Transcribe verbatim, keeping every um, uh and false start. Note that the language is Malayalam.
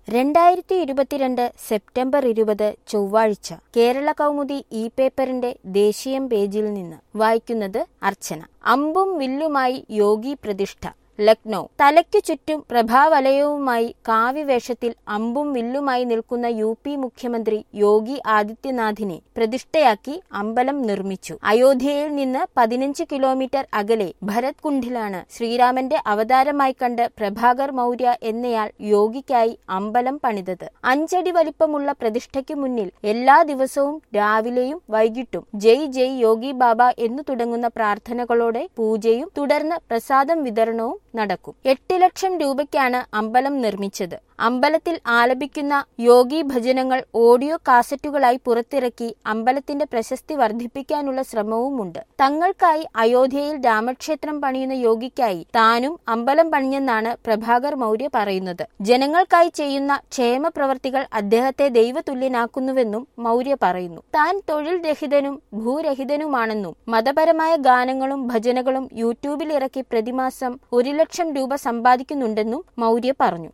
രണ്ടായിരത്തി ഇരുപത്തിരണ്ട് സെപ്റ്റംബർ ഇരുപത് ചൊവ്വാഴ്ച കേരള കൗമുദി ഇ പേപ്പറിന്റെ ദേശീയം പേജിൽ നിന്ന് വായിക്കുന്നത് അർച്ചന. അമ്പും വില്ലുമായി യോഗി പ്രതിഷ്ഠ. ലക്നൗ. തലയ്ക്കു ചുറ്റും പ്രഭാവലയവുമായി കാവ്യവേഷത്തിൽ അമ്പും വില്ലുമായി നിൽക്കുന്ന യു പി മുഖ്യമന്ത്രി യോഗി ആദിത്യനാഥിനെ പ്രതിഷ്ഠയാക്കി അമ്പലം നിർമ്മിച്ചു. അയോധ്യയിൽ നിന്ന് പതിനഞ്ച് കിലോമീറ്റർ അകലെ ഭരത് കുണ്ഡിലാണ് ശ്രീരാമന്റെ അവതാരമായി കണ്ട് പ്രഭാകർ മൗര്യ എന്നയാൾ യോഗിക്കായി അമ്പലം പണിതത്. അഞ്ചടി വലിപ്പമുള്ള പ്രതിഷ്ഠയ്ക്കു മുന്നിൽ എല്ലാ ദിവസവും രാവിലെയും വൈകിട്ടും ജയ് ജയ് യോഗി ബാബ എന്നു തുടങ്ങുന്ന പ്രാർത്ഥനകളോടെ പൂജയും തുടർന്ന് പ്രസാദം വിതരണവും നടക്കും. എട്ട് ലക്ഷം രൂപയ്ക്കാണ് അമ്പലം നിർമ്മിച്ചത്. അമ്പലത്തിൽ ആലപിക്കുന്ന യോഗി ഭജനങ്ങൾ ഓഡിയോ കാസറ്റുകളായി പുറത്തിറക്കി അമ്പലത്തിന്റെ പ്രശസ്തി വർദ്ധിപ്പിക്കാനുള്ള ശ്രമവുമുണ്ട്. തങ്ങൾക്കായി അയോധ്യയിൽ രാമക്ഷേത്രം പണിയുന്ന യോഗിക്കായി താനും അമ്പലം പണിഞ്ഞെന്നാണ് പ്രഭാകർ മൗര്യ പറയുന്നത്. ജനങ്ങൾക്കായി ചെയ്യുന്ന ക്ഷേമ പ്രവർത്തികൾ അദ്ദേഹത്തെ ദൈവതുല്യനാക്കുന്നുവെന്നും മൗര്യ പറയുന്നു. താൻ തൊഴിൽ രഹിതനും ഭൂരഹിതനുമാണെന്നും മതപരമായ ഗാനങ്ങളും ഭജനകളും യൂട്യൂബിൽ ഇറക്കി പ്രതിമാസം ഒരു ലക്ഷം രൂപ സമ്പാദിക്കുന്നുണ്ടെന്നും മൗര്യ പറഞ്ഞു.